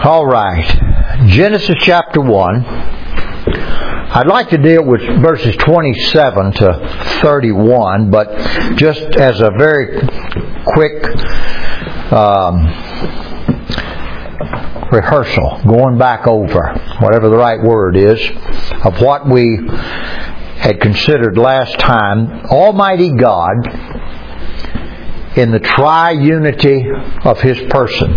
All right. Genesis chapter 1. I'd like to deal with verses 27 to 31, but just as a very quick rehearsal, going back over, whatever the right word is, of what we had considered last time. Almighty God, in the triunity of His persons,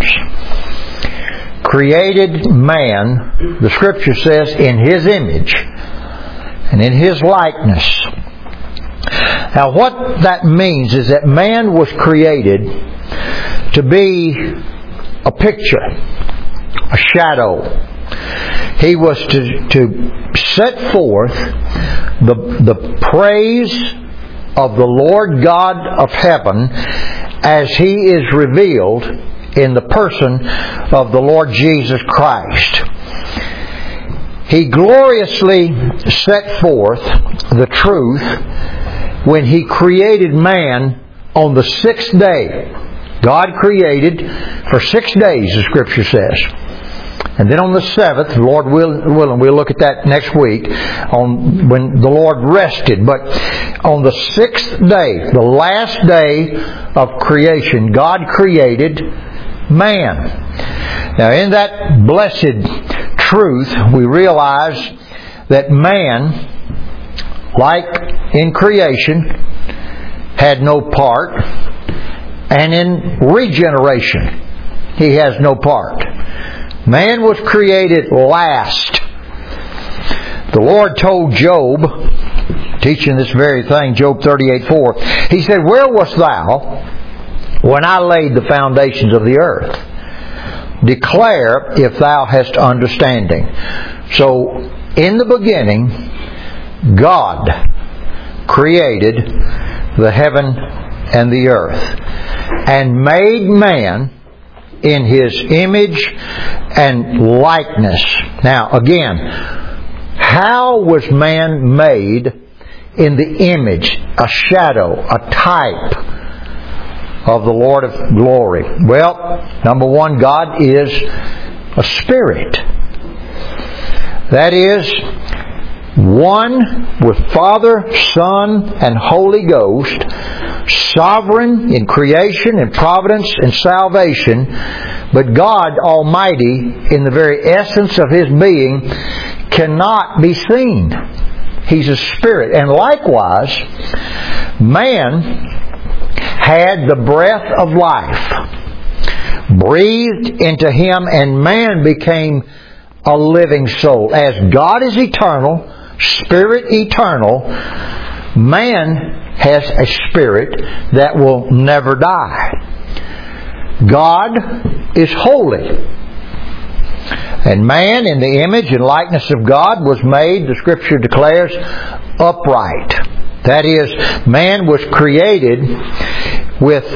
created man, the Scripture says, in His image and in His likeness. Now what that means is that man was created to be a picture, a shadow. He was to set forth the praise of the Lord God of heaven as He is revealed in the person of the Lord Jesus Christ. He gloriously set forth the truth when He created man on the sixth day. God created for 6 days, the Scripture says. And then on the seventh, Lord willing, we'll look at that next week, on when the Lord rested. But on the sixth day, the last day of creation, God created man. Now in that blessed truth, we realize that man, like in creation, had no part, and in regeneration, he has no part. Man was created last. The Lord told Job, teaching this very thing, Job 38:4, He said, "Where wast thou when I laid the foundations of the earth? Declare if thou hast understanding." So, in the beginning, God created the heaven and the earth and made man in His image and likeness. Now, again, how was man made in the image, a shadow, a type of the Lord of glory? Well, number one, God is a spirit. That is, one with Father, Son, and Holy Ghost, sovereign in creation and providence and salvation, but God Almighty, in the very essence of His being, cannot be seen. He's a spirit. And likewise, man had the breath of life breathed into him, and man became a living soul. As God is eternal, spirit eternal, man has a spirit that will never die. God is holy. And man, in the image and likeness of God, was made, the Scripture declares, upright. That is, man was created with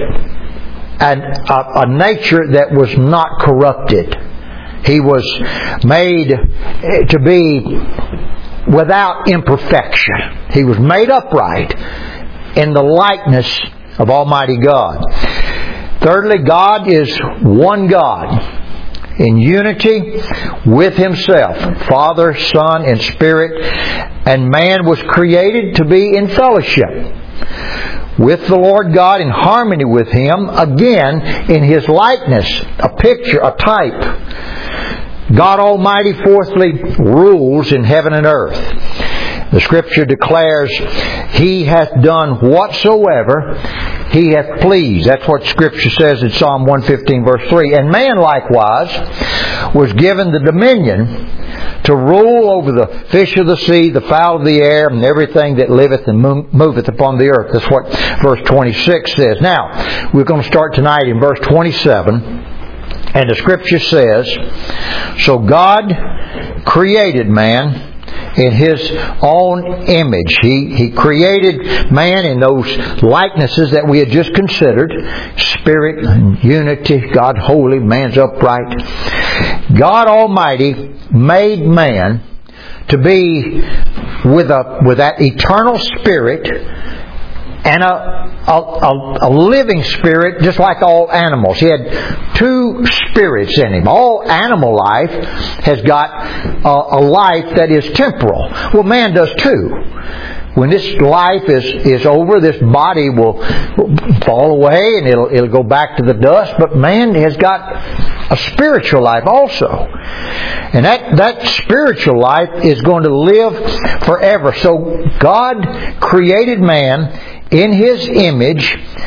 a nature that was not corrupted. He was made to be without imperfection. He was made upright in the likeness of Almighty God. Thirdly, God is one God in unity with Himself, Father, Son, and Spirit, and man was created to be in fellowship with the Lord God, in harmony with Him, again, in His likeness, a picture, a type. God Almighty, fourthly, rules in heaven and earth. The Scripture declares, He hath done whatsoever He hath pleased. That's what Scripture says in Psalm 115 verse 3. And man likewise was given the dominion to rule over the fish of the sea, the fowl of the air, and everything that liveth and moveth upon the earth. That's what verse 26 says. Now, we're going to start tonight in verse 27. And the Scripture says, "So God created man in His own image." He created man in those likenesses that we had just considered. Spirit and unity, God holy, man's upright. God Almighty made man to be with that eternal spirit and a a living spirit, just like all animals. He had two spirits in him. All animal life has got a life that is temporal. Well, man does too. When this life is over, this body will fall away and it'll go back to the dust. But man has got a spiritual life also. And that spiritual life is going to live forever. So God created man in His image,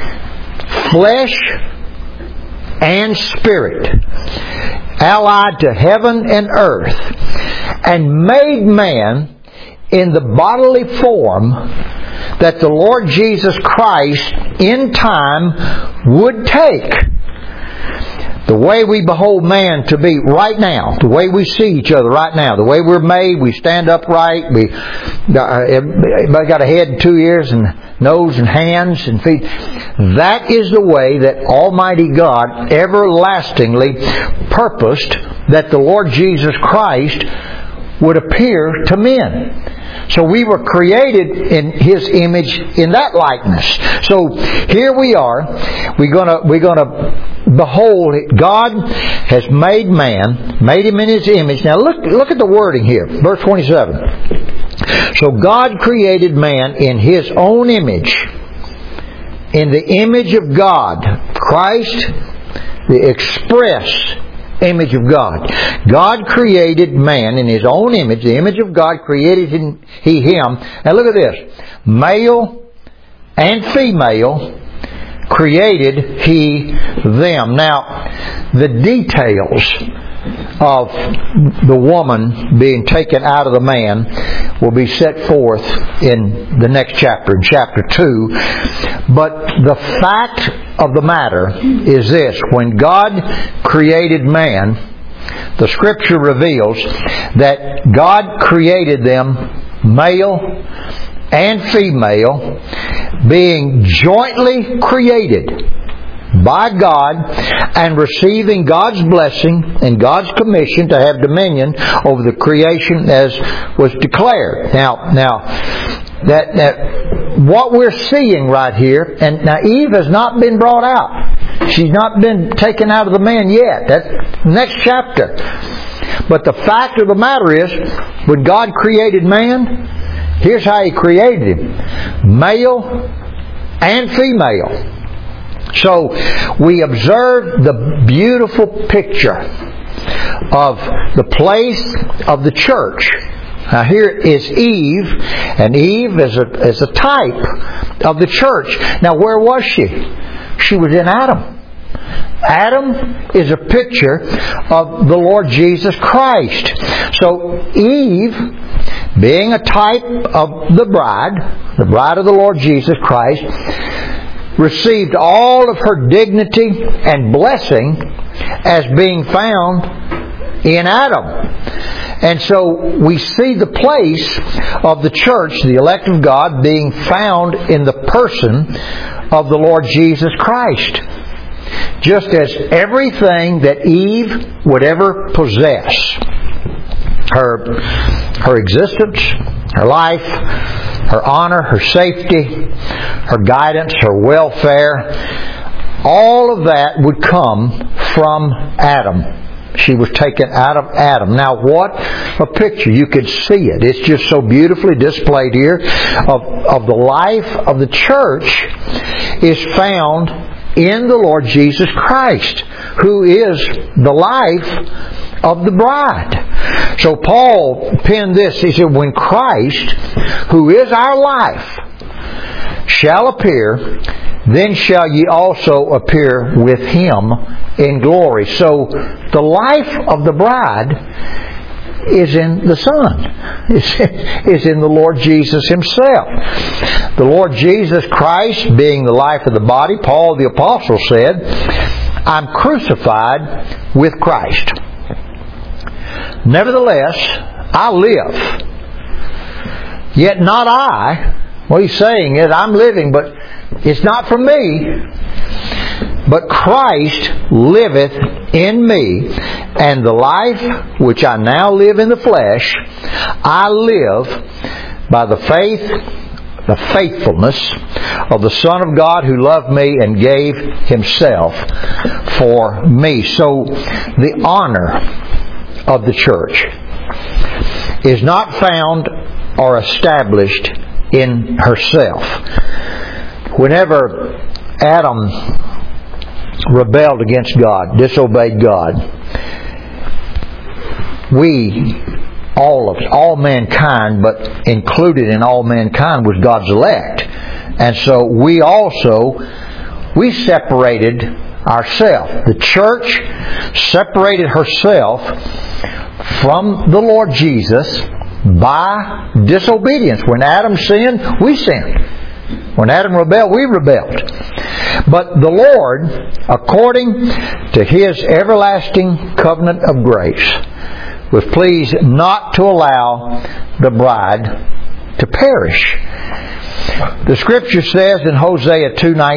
flesh and spirit, allied to heaven and earth, and made man in the bodily form that the Lord Jesus Christ in time would take. The way we behold man to be right now, the way we see each other right now, the way we're made, we stand upright, everybody got a head and 2 ears and nose and hands and feet. That is the way that Almighty God everlastingly purposed that the Lord Jesus Christ would appear to men. So we were created in His image in that likeness. So here we are. We're gonna behold it. God has made man, made him in His image. Now look at the wording here, verse 27. So God created man in His own image, in the image of God, Christ, the express image of God. God created man in His own image. The image of God created He him. Now look at this. Male and female created He them. Now, the details of the woman being taken out of the man will be set forth in the next chapter, in chapter 2. But the fact of the matter is this: when God created man, the Scripture reveals that God created them male and female, being jointly created by God and receiving God's blessing and God's commission to have dominion over the creation as was declared. Now that what we're seeing right here, and now Eve has not been brought out. She's not been taken out of the man yet. That's next chapter. But the fact of the matter is, when God created man, here's how He created him: male and female. So we observe the beautiful picture of the place of the church. Now here is Eve, and Eve is a type of the church. Now where was she? She was in Adam. Adam is a picture of the Lord Jesus Christ. So Eve, being a type of the bride of the Lord Jesus Christ, received all of her dignity and blessing as being found in Adam. And so we see the place of the church, the elect of God, being found in the person of the Lord Jesus Christ. Just as everything that Eve would ever possess, her existence, her life, her honor, her safety, her guidance, her welfare, all of that would come from Adam. She was taken out of Adam. Now what a picture. You could see it. It's just so beautifully displayed here of the life of the church is found in the Lord Jesus Christ, who is the life of the bride. So Paul penned this. He said, when Christ, who is our life, shall appear, then shall ye also appear with Him in glory. So the life of the bride is in the Son, is in the Lord Jesus Himself. The Lord Jesus Christ being the life of the body, Paul the Apostle said, I'm crucified with Christ. Nevertheless, I live. Yet not I. What he's saying is, I'm living, but it's not for me. But Christ liveth in me, and the life which I now live in the flesh, I live by the faith the faithfulness of the Son of God who loved me and gave Himself for me. So the honor of the church is not found or established in herself. Whenever Adam rebelled against God, disobeyed God, all mankind, but included in all mankind was God's elect. And so we separated ourselves. The church separated herself from the Lord Jesus by disobedience. When Adam sinned, we sinned. When Adam rebelled, we rebelled. But the Lord, according to His everlasting covenant of grace, was pleased not to allow the bride to perish. The Scripture says in Hosea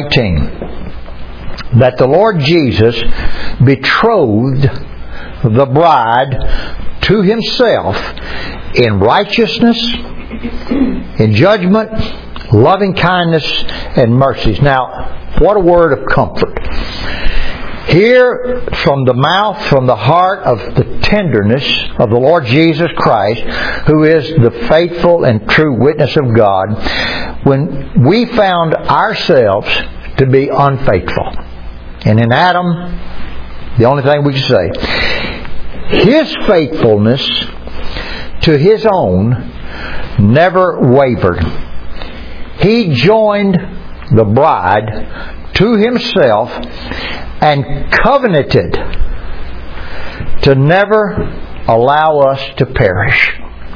2:19 that the Lord Jesus betrothed the bride to Himself in righteousness, in judgment, loving kindness, and mercies. Now, what a word of comfort. Hear from the mouth, from the heart of the tenderness of the Lord Jesus Christ, who is the faithful and true witness of God, when we found ourselves to be unfaithful. And in Adam, the only thing we can say, His faithfulness to His own never wavered. He joined the bride to Himself and covenanted to never allow us to perish.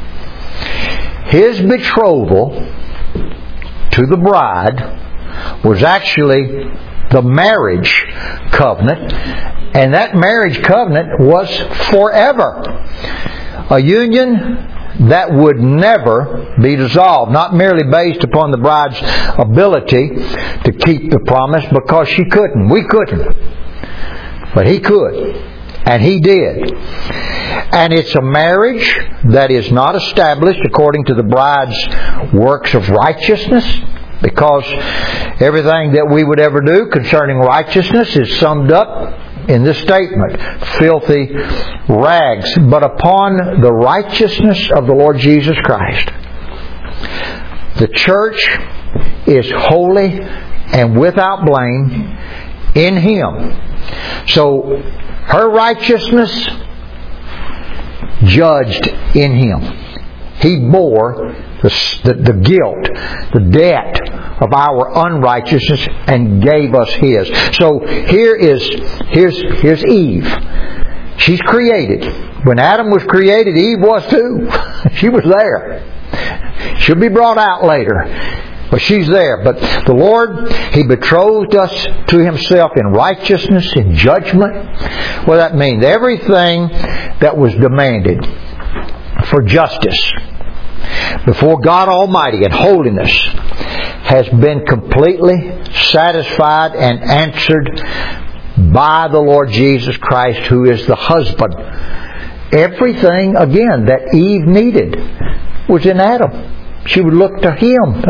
His betrothal to the bride was actually the marriage covenant, and that marriage covenant was forever. A union that would never be dissolved, not merely based upon the bride's ability to keep the promise, because she couldn't. We couldn't. But He could. And He did. And it's a marriage that is not established according to the bride's works of righteousness, because everything that we would ever do concerning righteousness is summed up in this statement: filthy rags. But upon the righteousness of the Lord Jesus Christ, the church is holy and without blame in Him. So her righteousness judged in Him. He bore the guilt, the debt of our unrighteousness, and gave us His. So here's Eve. She's created. When Adam was created, Eve was too. She was there. She'll be brought out later. But she's there. But the Lord, He betrothed us to Himself in righteousness, in judgment. What does that mean? Everything that was demanded for justice before God Almighty and holiness has been completely satisfied and answered by the Lord Jesus Christ, who is the husband. Everything, again, that Eve needed was in Adam. She would look to him.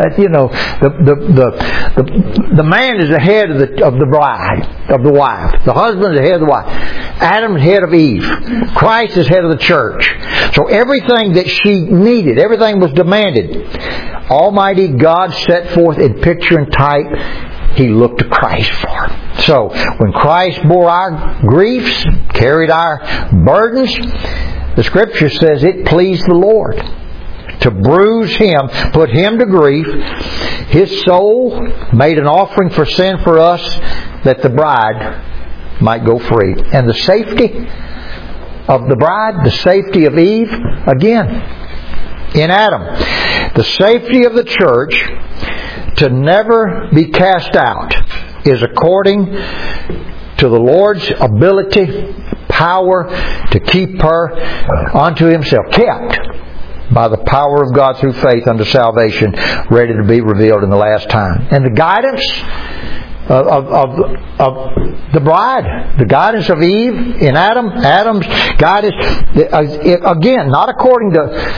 The man is the head of the bride, of the wife. The husband is the head of the wife. Adam is the head of Eve. Christ is head of the church. So everything that she needed, everything was demanded. Almighty God set forth in picture and type. He looked to Christ for it. So when Christ bore our griefs, carried our burdens, the Scripture says it pleased the Lord to bruise Him, put Him to grief. His soul made an offering for sin for us, that the bride might go free. And the safety of the bride, the safety of Eve, again, in Adam. The safety of the church to never be cast out is according to the Lord's ability, power to keep her unto Himself, kept by the power of God through faith unto salvation, ready to be revealed in the last time. And the guidance of the bride, the guidance of Eve in Adam, Adam's guidance, again, not according to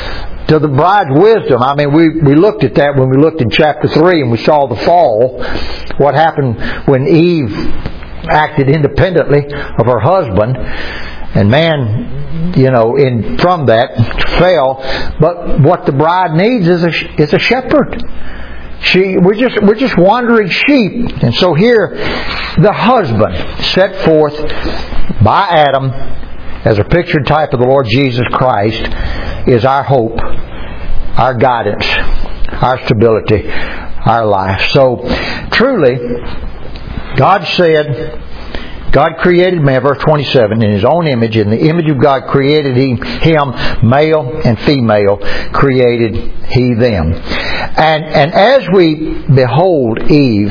to the bride's wisdom. I mean, we looked at that when we looked in chapter 3 and we saw the fall. What happened when Eve acted independently of her husband. And man, from that fell. But what the bride needs is a shepherd. We're just wandering sheep. And so here, the husband set forth by Adam as a pictured type of the Lord Jesus Christ is our hope, our guidance, our stability, our life. So truly, God created man, verse 27, in His own image. In the image of God created He him, male and female created He them. And as we behold Eve,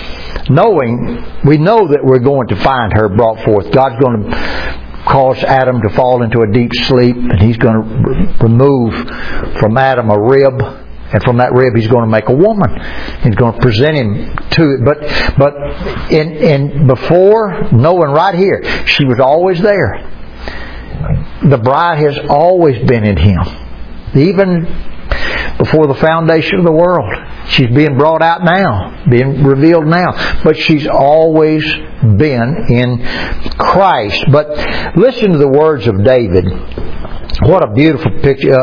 we know that we're going to find her brought forth. God's going to cause Adam to fall into a deep sleep, and He's going to remove from Adam a rib. And from that rib, He's going to make a woman. He's going to present him to it. But in before, knowing right here, she was always there. The bride has always been in Him. Even before the foundation of the world. She's being brought out now, being revealed now. But she's always been in Christ. But listen to the words of David. What a beautiful picture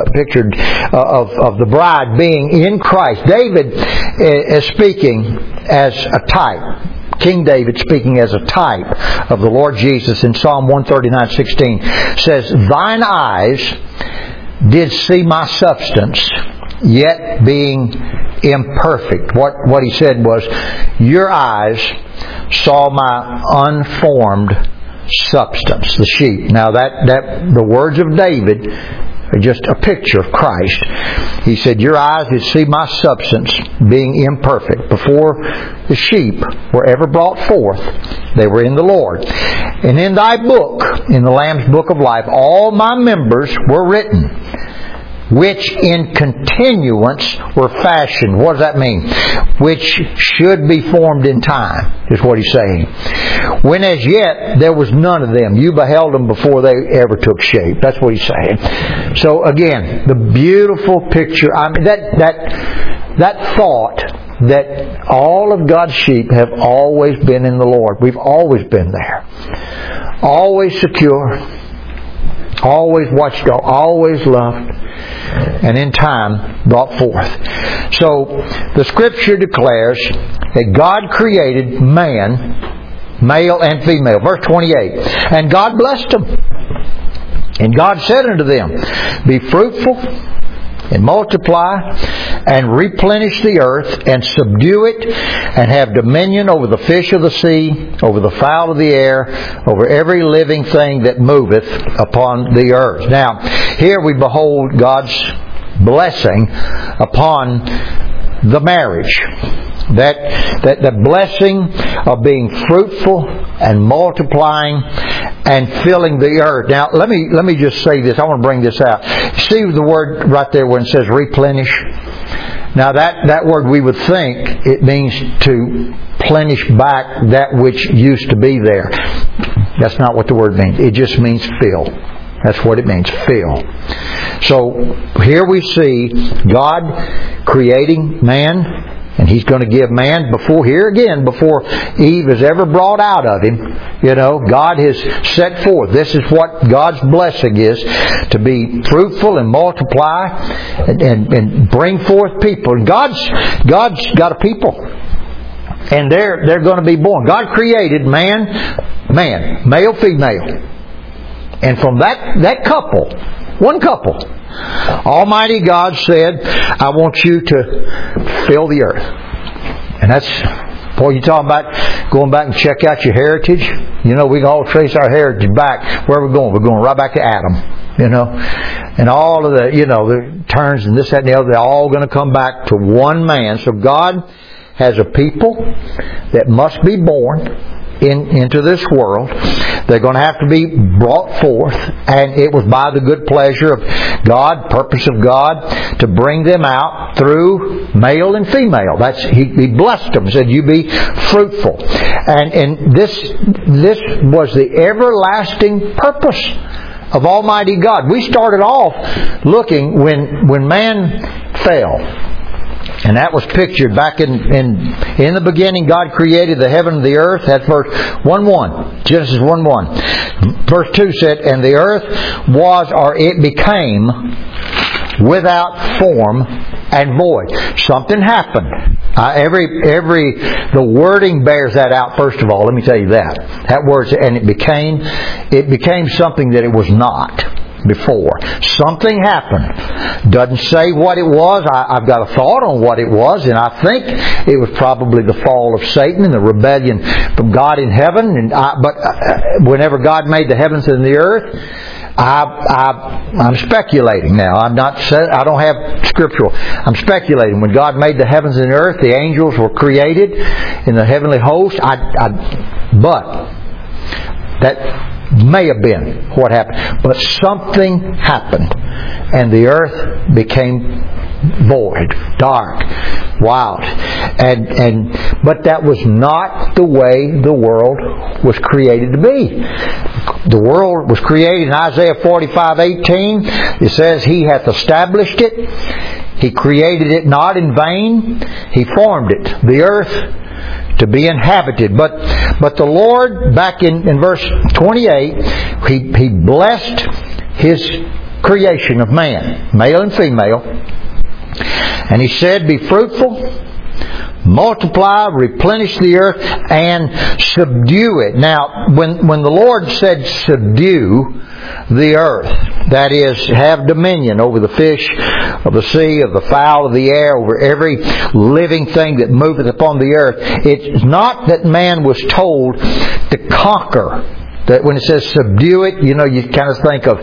of the bride being in Christ. David is speaking as a type. King David speaking as a type of the Lord Jesus in Psalm 139:16 says, "Thine eyes did see my substance, yet being imperfect." What he said was, your eyes saw my unformed substance, the sheep. Now the words of David are just a picture of Christ. He said, your eyes did see my substance being imperfect. Before the sheep were ever brought forth, they were in the Lord. And in thy book, in the Lamb's book of life, all my members were written, which in continuance were fashioned. What does that mean? Which should be formed in time, is what he's saying. When as yet there was none of them. You beheld them before they ever took shape. That's what he's saying. So again, the beautiful picture. I mean, that thought that all of God's sheep have always been in the Lord. We've always been there. Always secure. Always watched, always loved, and in time brought forth. So the Scripture declares that God created man, male and female. Verse 28. And God blessed them. And God said unto them, be fruitful and multiply and replenish the earth and subdue it and have dominion over the fish of the sea, over the fowl of the air, over every living thing that moveth upon the earth. Now, here we behold God's blessing upon the marriage. That the blessing of being fruitful and multiplying and filling the earth. Now, let me just say this. I want to bring this out. See the word right there when it says replenish? Now, that word we would think it means to plenish back that which used to be there. That's not what the word means. It just means fill. That's what it means, fill. So, here we see God creating man. And He's going to give man before Eve is ever brought out of him. God has set forth. This is what God's blessing is, to be fruitful and multiply and bring forth people. And God's got a people. And they're going to be born. God created man, male, female. And from that couple, one couple, Almighty God said, I want you to fill the earth. And that's, boy, you talking about going back and check out your heritage? We can all trace our heritage back. Where are we going? We're going right back to Adam. And all of the turns and this, that, and the other, they're all going to come back to one man. So God has a people that must be born into this world. They're going to have to be brought forth, and it was by the good pleasure of God, purpose of God, to bring them out through male and female. He blessed them, said, you be fruitful. And this was the everlasting purpose of Almighty God. We started off looking when man fell. And that was pictured back in the beginning. God created the heaven and the earth. That's verse 1:1. Genesis 1:1. Verse 2 said, and the earth was, or it became, without form and void. Something happened. The wording bears that out. First of all, let me tell you that word, and it became something that it was not before. Something happened. Doesn't say what it was. I've got a thought on what it was, and I think it was probably the fall of Satan and the rebellion from God in heaven. But whenever God made the heavens and the earth, I'm speculating now. I don't have scriptural. I'm speculating. When God made the heavens and the earth, the angels were created in the heavenly host. But that may have been what happened. But something happened, and the earth became void, dark, wild. But that was not the way the world was created to be. The world was created in Isaiah 45:18. It says, He hath established it. He created it not in vain. He formed it, the earth, to be inhabited. But the Lord, back in verse 28, He blessed His creation of man, male and female. And He said, be fruitful, multiply, replenish the earth, and subdue it. Now, when the Lord said subdue the earth, that is, have dominion over the fish of the sea, of the fowl of the air, over every living thing that moveth upon the earth. It's not that man was told to conquer. That when it says subdue it, you kind of think of,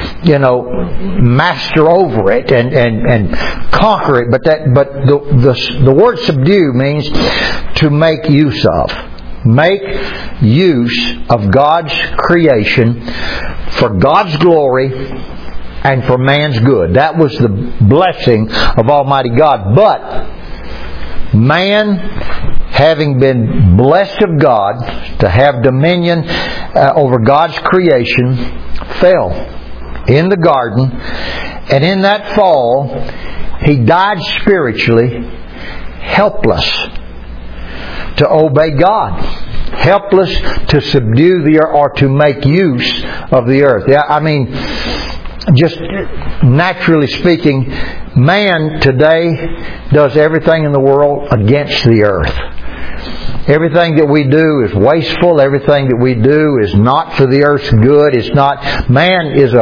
master over it and conquer it. But the word subdue means to make use of. Make use of God's creation for God's glory and for man's good. That was the blessing of Almighty God. But man, having been blessed of God to have dominion over God's creation, fell in the garden. And in that fall, he died spiritually, helpless to obey God, helpless to subdue the earth or to make use of the earth. Just naturally speaking, man today does everything in the world against the earth. Everything that we do is wasteful. Everything that we do is not for the earth's good. It's not. Man is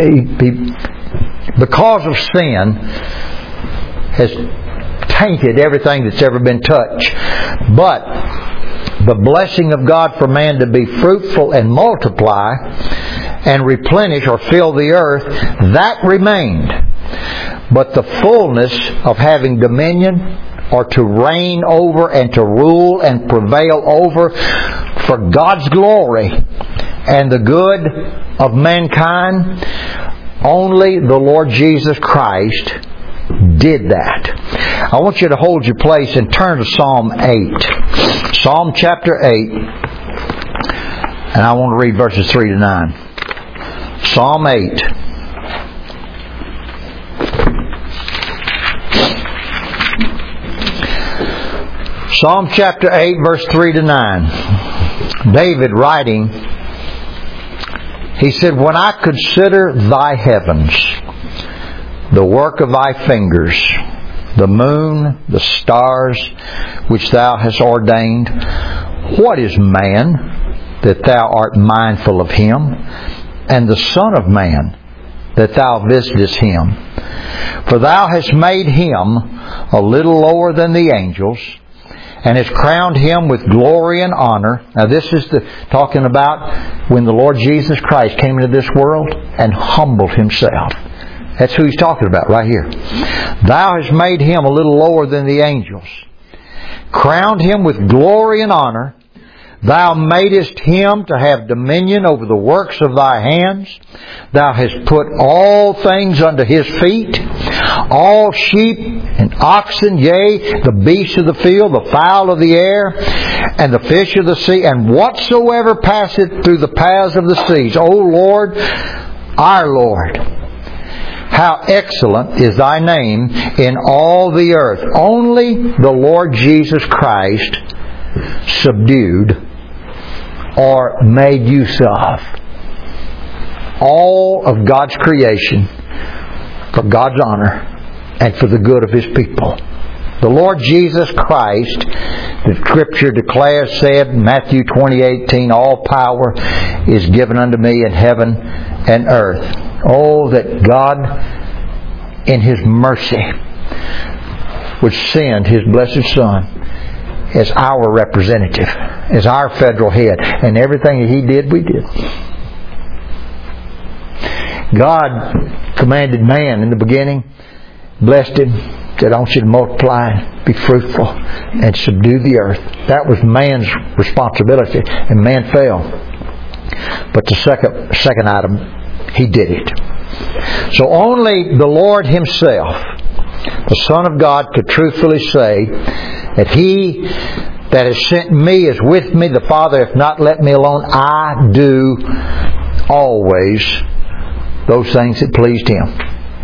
because of sin, has tainted everything that's ever been touched. But the blessing of God for man to be fruitful and multiply and replenish or fill the earth, that remained. But the fullness of having dominion, or to reign over and to rule and prevail over for God's glory and the good of mankind, only the Lord Jesus Christ did that. I want you to hold your place and turn to Psalm 8. Psalm chapter 8. And I want to read verses 3 to 9. Psalm 8. Psalm chapter 8, verse 3 to 9. David writing, he said, when I consider thy heavens, the work of thy fingers, the moon, the stars, which thou hast ordained, what is man that thou art mindful of him, and the Son of Man that thou visitest him? For thou hast made him a little lower than the angels, and has crowned him with glory and honor. Now this is talking about when the Lord Jesus Christ came into this world and humbled himself. That's who he's talking about right here. Thou hast made him a little lower than the angels, crowned him with glory and honor. Thou madest him to have dominion over the works of thy hands. Thou hast put all things under his feet, all sheep and oxen, yea, the beasts of the field, the fowl of the air, and the fish of the sea, and whatsoever passeth through the paths of the seas. O Lord, our Lord. How excellent is thy name in all the earth. Only the Lord Jesus Christ subdued or made use of all of God's creation for God's honor and for the good of His people. The Lord Jesus Christ, the Scripture declares, said, Matthew 20:18, all power is given unto me in heaven and earth. Oh, that God, in His mercy, would send His blessed Son as our representative, as our federal head. And everything that He did, we did. God commanded man in the beginning, blessed him, said, I want you to multiply, be fruitful, and subdue the earth. That was man's responsibility, and man fell. But the second item, he did it. So only the Lord Himself, the Son of God, could truthfully say that He that has sent me is with me. The Father hath not let me alone. I do always those things that pleased Him.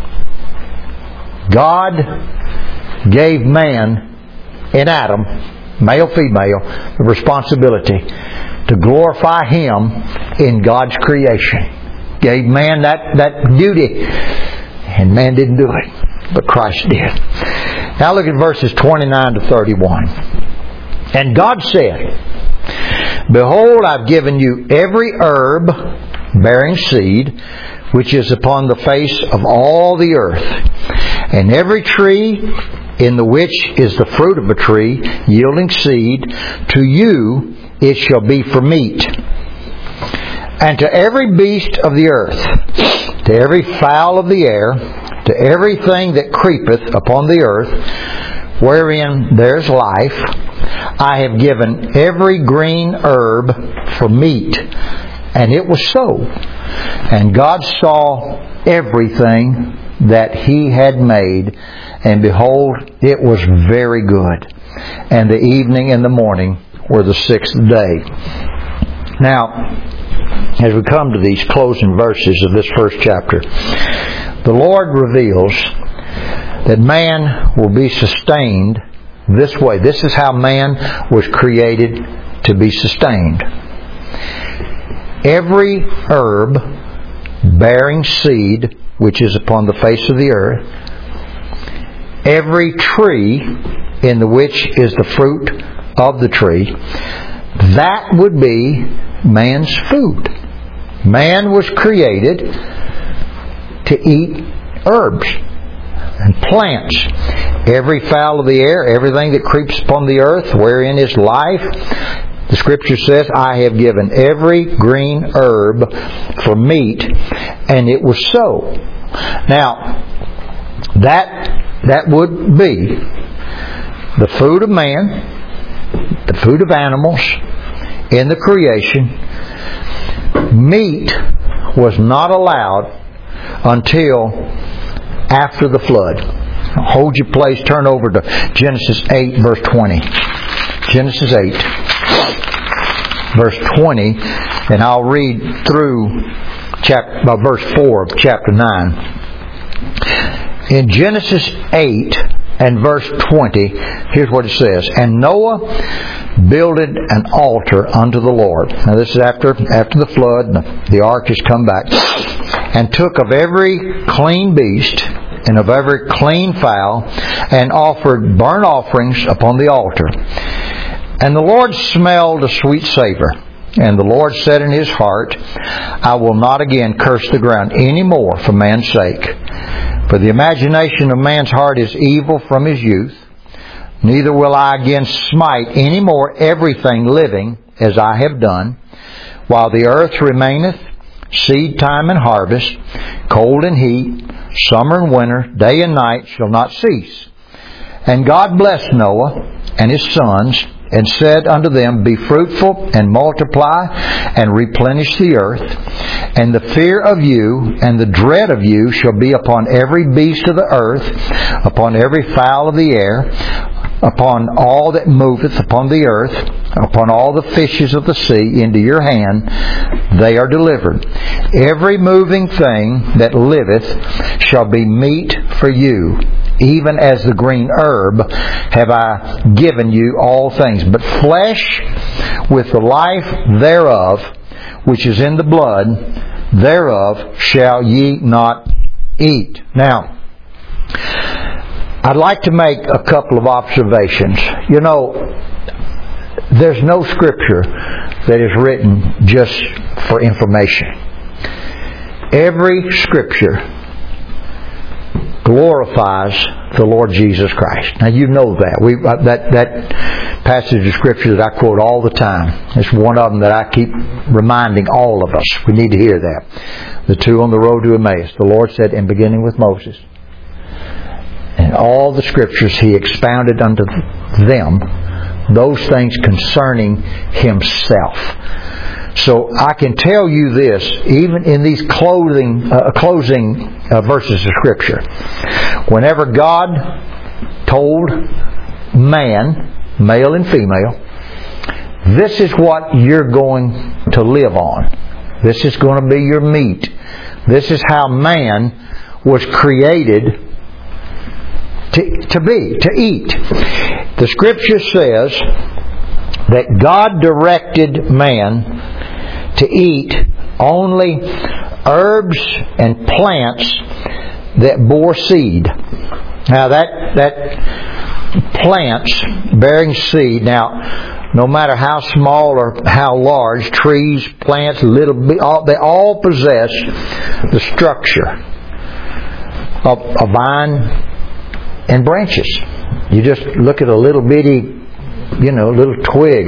God gave man in Adam, male, female, the responsibility to glorify Him in God's creation. Gave man that duty, and man didn't do it, but Christ did. Now look at verses 29 to 31. And God said, Behold, I've given you every herb bearing seed, which is upon the face of all the earth, and every tree in the which is the fruit of a tree, yielding seed, to you it shall be for meat. And to every beast of the earth, to every fowl of the air, to everything that creepeth upon the earth, wherein there is life, I have given every green herb for meat. And it was so. And God saw everything that He had made, and behold, it was very good. And the evening and the morning were the sixth day. Now, as we come to these closing verses of this first chapter, the Lord reveals that man will be sustained this way. This is how man was created to be sustained. Every herb bearing seed, which is upon the face of the earth, every tree in the which is the fruit of the tree, that would be man's food. Man was created to eat herbs and plants. Every fowl of the air, everything that creeps upon the earth, wherein is life, the Scripture says, I have given every green herb for meat, and it was so. Now, that would be the food of man, the food of animals in the creation. Meat was not allowed until after the flood. Hold your place, turn over to Genesis 8, verse 20. Genesis 8, verse 20, and I'll read through verse 4 of chapter 9. In Genesis 8 and verse 20, here's what it says. And Noah builded an altar unto the Lord. Now this is after the flood, and the ark has come back. And took of every clean beast and of every clean fowl, and offered burnt offerings upon the altar. And the Lord smelled a sweet savor. And the Lord said in His heart, I will not again curse the ground any more for man's sake. For the imagination of man's heart is evil from his youth. Neither will I again smite any more everything living as I have done. While the earth remaineth, seed time and harvest, cold and heat, summer and winter, day and night shall not cease. And God blessed Noah and his sons, and said unto them, Be fruitful and multiply and replenish the earth. And the fear of you and the dread of you shall be upon every beast of the earth, upon every fowl of the air, upon all that moveth upon the earth, upon all the fishes of the sea, into your hand they are delivered. Every moving thing that liveth shall be meat for you. Even as the green herb have I given you all things. But flesh with the life thereof, which is in the blood, thereof shall ye not eat. Now, I'd like to make a couple of observations. You know, there's no Scripture that is written just for information. Every Scripture glorifies the Lord Jesus Christ. Now you know that. That passage of Scripture that I quote all the time. It's one of them that I keep reminding all of us. We need to hear that. The two on the road to Emmaus. The Lord said, in beginning with Moses. And all the Scriptures He expounded unto them those things concerning Himself. So I can tell you this, even in these closing verses of Scripture. Whenever God told man, male and female, this is what you're going to live on. This is going to be your meat. This is how man was created to eat. The Scripture says that God directed man to eat only herbs and plants that bore seed. Now that plants bearing seed, now no matter how small or how large, trees, plants, they all possess the structure of a vine and branches. You just look at a little bitty, little twig,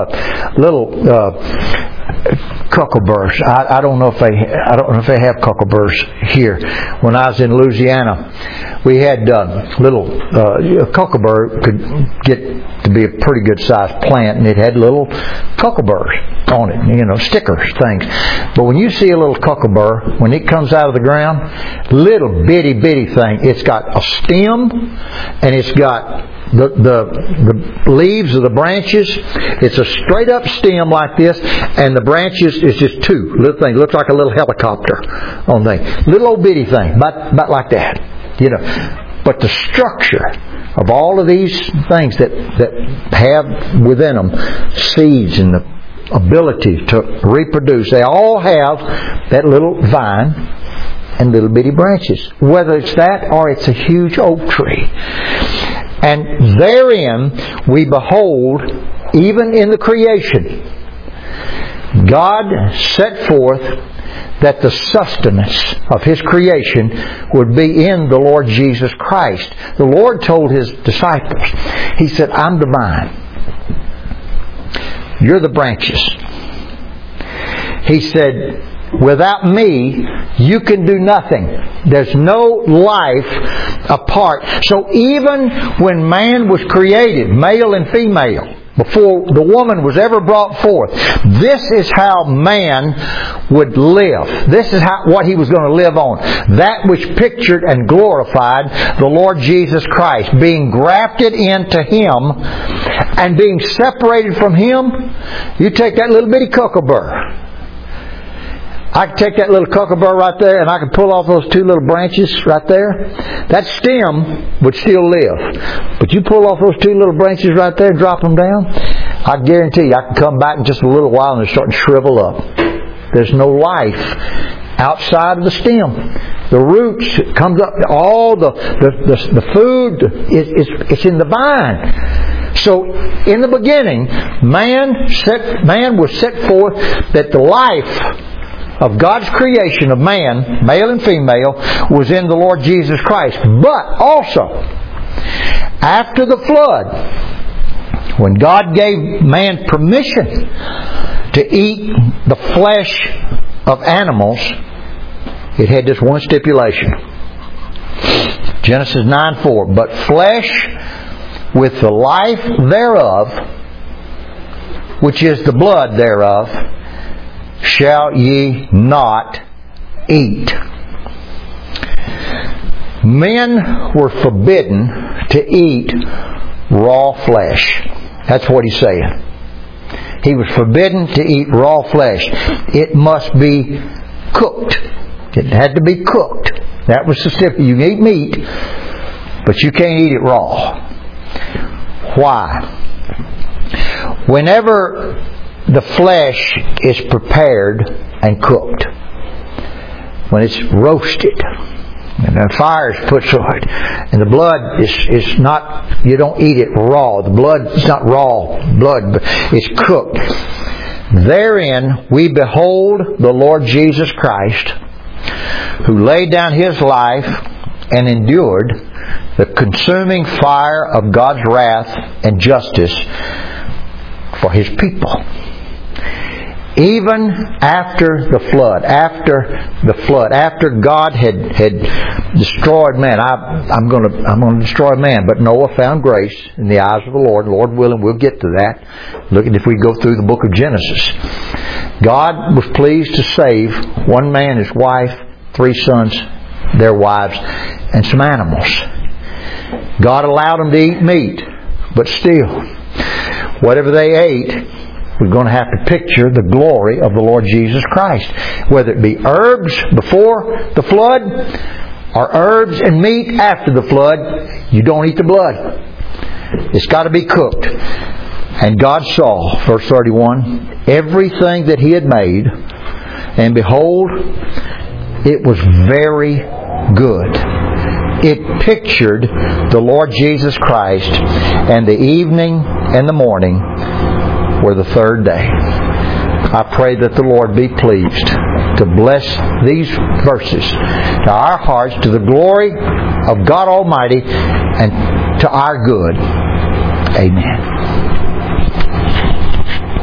cuckleburs. I don't know if they have cuckleburs here. When I was in Louisiana, we had a cucklebur could get to be a pretty good sized plant, and it had little cuckleburs on it, stickers, things. But when you see a little cucklebur, when it comes out of the ground, little bitty thing, it's got a stem, and it's got the leaves of the branches. It's a straight up stem like this, and the branches is just two little things. Looks like a little helicopter on thing. Little old bitty thing, about like that. But the structure of all of these things that have within them seeds and the ability to reproduce, they all have that little vine and little bitty branches. Whether it's that or it's a huge oak tree. And therein we behold, even in the creation, God set forth that the sustenance of His creation would be in the Lord Jesus Christ. The Lord told His disciples, He said, I'm the vine. You're the branches. He said, without me, you can do nothing. There's no life apart. So even when man was created, male and female, before the woman was ever brought forth, this is how man would live. This is what he was going to live on. That which pictured and glorified the Lord Jesus Christ. Being grafted into Him and being separated from Him. You take that little bitty cucklebur. I could take that little cucklebur right there and I could pull off those two little branches right there. That stem would still live. But you pull off those two little branches right there and drop them down, I guarantee you I can come back in just a little while and they're starting to shrivel up. There's no life outside of the stem. The roots comes up, all the food it's in the vine. So in the beginning, man was set forth that the life of God's creation of man, male and female, was in the Lord Jesus Christ. But also, after the flood, when God gave man permission to eat the flesh of animals, it had just one stipulation. Genesis 9:4. But flesh with the life thereof, which is the blood thereof, shall ye not eat. Men were forbidden to eat raw flesh. That's what he's saying. He was forbidden to eat raw flesh. It must be cooked. It had to be cooked. That was the stipulation. You can eat meat, but you can't eat it raw. Why? Whenever the flesh is prepared and cooked, when it's roasted, and the fire is put to it, and the blood is not, you don't eat it raw. The blood is not raw blood, but it's cooked. Therein we behold the Lord Jesus Christ, who laid down His life and endured the consuming fire of God's wrath and justice for His people. Even after the flood, after God had destroyed man, I'm going to destroy man, but Noah found grace in the eyes of the Lord. Lord willing, we'll get to that. Look at if we go through the book of Genesis. God was pleased to save one man, his wife, 3 sons, their wives, and some animals. God allowed them to eat meat, but still, whatever they ate, we're going to have to picture the glory of the Lord Jesus Christ. Whether it be herbs before the flood or herbs and meat after the flood, you don't eat the blood. It's got to be cooked. And God saw, verse 31, everything that He had made, and behold, it was very good. It pictured the Lord Jesus Christ, and the evening and the morning were the third day. I pray that the Lord be pleased to bless these verses to our hearts, to the glory of God Almighty, and to our good. Amen.